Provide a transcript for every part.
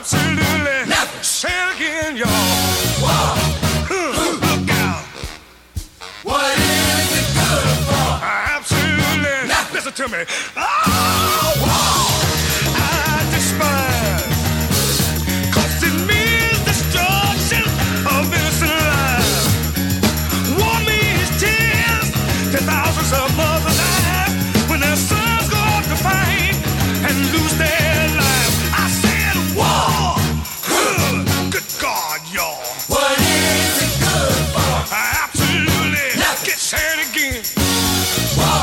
absolutely never. Say it again, y'all. Whoa. Look out. What is it good for? Absolutely never. Listen to me. Oh, whoa. I despise. 'Cause it means destruction of innocent lives. War means tears to thousands of mothers die when their sons go off to fight and lose their lives. I said war. Good God, y'all. What is it good for? Absolutely. Get said again. War.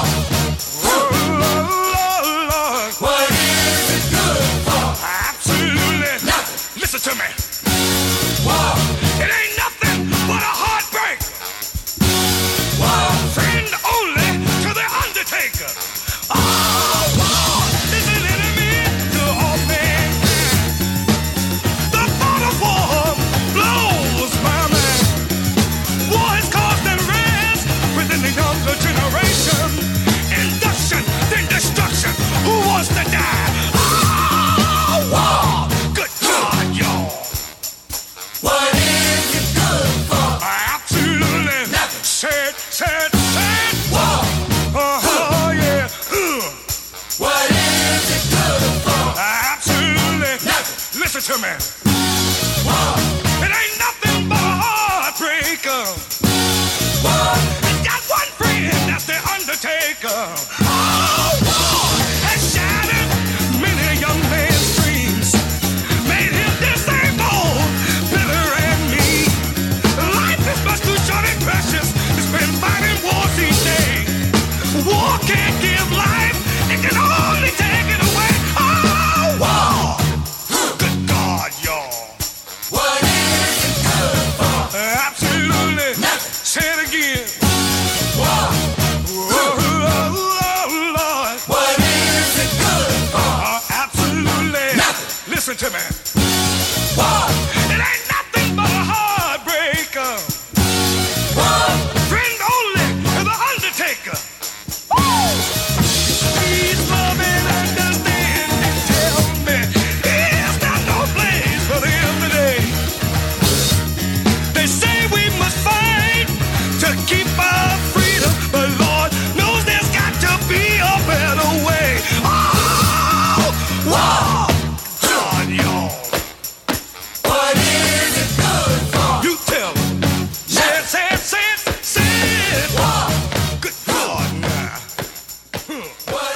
Lord. What is it good for? Absolutely. Nothing. Listen to me. War. It ain't nothing but a heartbreak. War. Friend only to the undertaker. Oh, war is an enemy to all mankind. The thought of war blows my mind. War has caused unrest within the younger generation. Induction, then destruction. Who wants to die? Oh, war. Good God, y'all. What is it good for? Absolutely nothing. Said. War. Oh, yeah. What is it good for? Absolutely nothing. Listen to me. War. It ain't nothing but a heartbreaker. War. It's got one friend, that's the undertaker. Oh, war has shattered many a young man's dreams, made him disabled, bitter and mean. Life is much too short and precious to spend fighting wars each day. War can't give life, it can only take it away. Oh, war! Good God, y'all. What is it good for? Absolutely nothing. Say it again. War. Oh, Lord. What is it good for? Absolutely nothing. Listen to me. War. It ain't nothing but a heartbreaker. War. Friend only to the undertaker. Please love and understand and tell me, is there no place for them today? They say we must fight to keep our freedom, but Lord knows there's got to be a better way. Oh, wow, God, y'all. What is it good for? You tell them. Say it. Wow. Good God, now. What